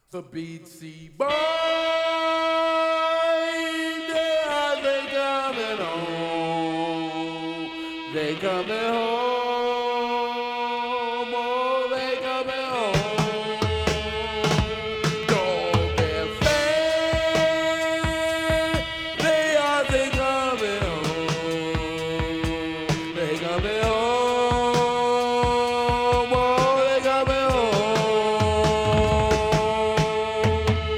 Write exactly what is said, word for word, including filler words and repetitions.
The Beatsy Boys, they are they coming home? They coming home.